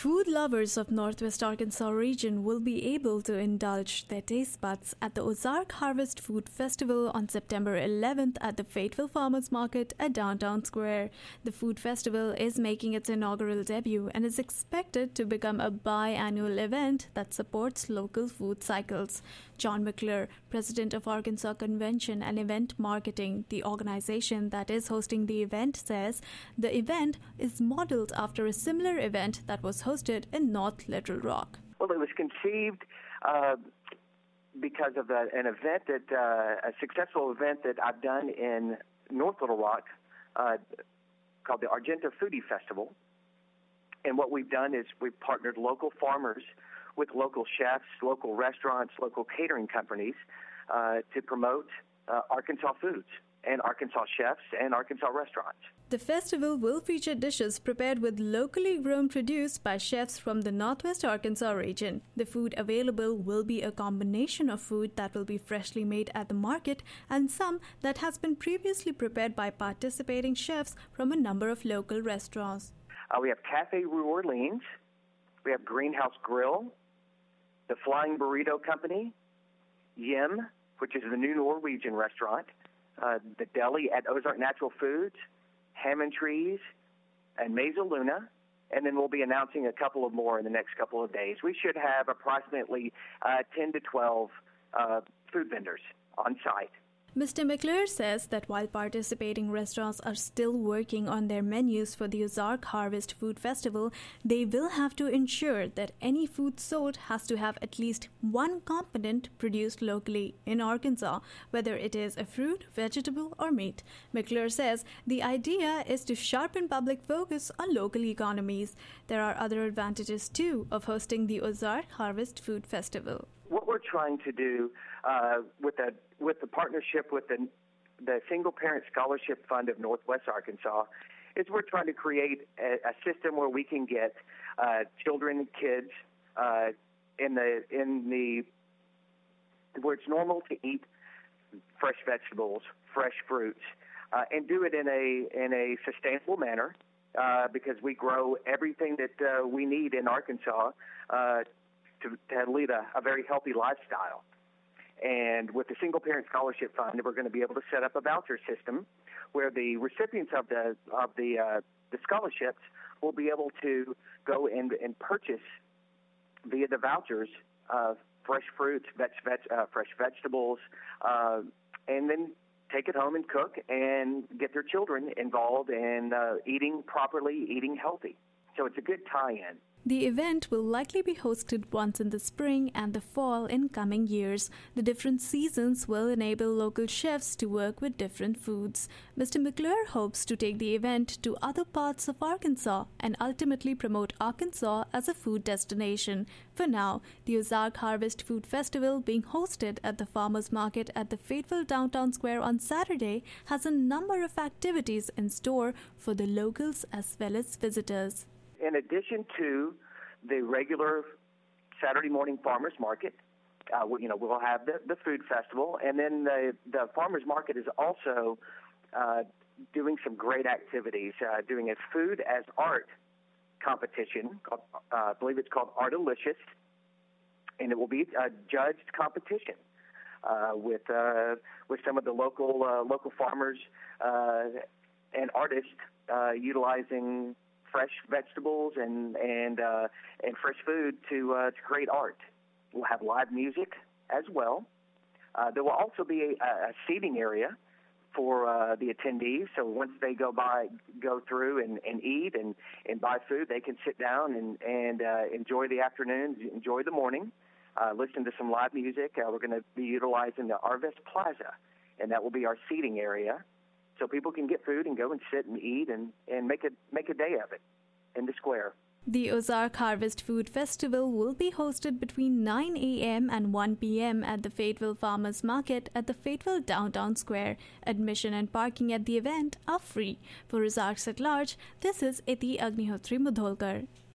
Food lovers of Northwest Arkansas region will be able to indulge their taste buds at the Ozark Harvest Food Festival on September 11th at the Fayetteville Farmers Market at Downtown Square. The food festival is making its inaugural debut and is expected to become a biannual event that supports local food cycles. John McClure, president of Arkansas Convention and Event Marketing, the organization that is hosting the event, says the event is modeled after a similar event that was hosted in North Little Rock. Well, it was conceived because of an event a successful event that I've done in North Little Rock called the Argenta Foodie Festival. And what we've done is we've partnered local farmers with local chefs, local restaurants, local catering companies to promote Arkansas foods and Arkansas chefs and Arkansas restaurants. The festival will feature dishes prepared with locally grown produce by chefs from the Northwest Arkansas region. The food available will be a combination of food that will be freshly made at the market and some that has been previously prepared by participating chefs from a number of local restaurants. We have Cafe New Orleans, we have Greenhouse Grill, the Flying Burrito Company, Yim, which is the new Norwegian restaurant, the deli at Ozark Natural Foods, Hammond Trees, and Mesa Luna, and then we'll be announcing a couple of more in the next couple of days. We should have approximately 10 to 12 food vendors on site. Mr. McClure says that while participating restaurants are still working on their menus for the Ozark Harvest Food Festival, they will have to ensure that any food sold has to have at least one component produced locally in Arkansas, whether it is a fruit, vegetable, or meat. McClure says the idea is to sharpen public focus on local economies. There are other advantages, too, of hosting the Ozark Harvest Food Festival. What we're trying to do with the partnership with the Single Parent Scholarship Fund of Northwest Arkansas is we're trying to create a system where we can get children and kids where it's normal to eat fresh vegetables, fresh fruits, and do it in a sustainable manner because we grow everything that we need in Arkansas to lead a very healthy lifestyle. And with the Single Parent Scholarship Fund, we're going to be able to set up a voucher system where the recipients of the scholarships will be able to go and purchase via the vouchers fresh fruits, fresh vegetables, and then take it home and cook and get their children involved in eating properly, eating healthy. So it's a good tie-in. The event will likely be hosted once in the spring and the fall in coming years. The different seasons will enable local chefs to work with different foods. Mr. McClure hopes to take the event to other parts of Arkansas and ultimately promote Arkansas as a food destination. For now, the Ozark Harvest Food Festival, being hosted at the Farmers Market at the Fayetteville Downtown Square on Saturday, has a number of activities in store for the locals as well as visitors. In addition to the regular Saturday morning farmers market, we'll have the food festival, and then the farmers market is also doing some great activities, doing a food as art competition. I believe it's called Artalicious, and it will be a judged competition with some of the local farmers and artists utilizing fresh vegetables and fresh food to create art. We'll have live music as well. There will also be a seating area for the attendees. So once they go through and eat and buy food, they can sit down and enjoy the afternoon, enjoy the morning, listen to some live music. We're going to be utilizing the Arvest Plaza, and that will be our seating area. So people can get food and go and sit and eat and make a day of it in the square. The Ozark Harvest Food Festival will be hosted between 9 a.m. and 1 p.m. at the Fayetteville Farmers Market at the Fayetteville Downtown Square. Admission and parking at the event are free. For Ozarks at Large, this is Iti Agnihotri Mudholkar.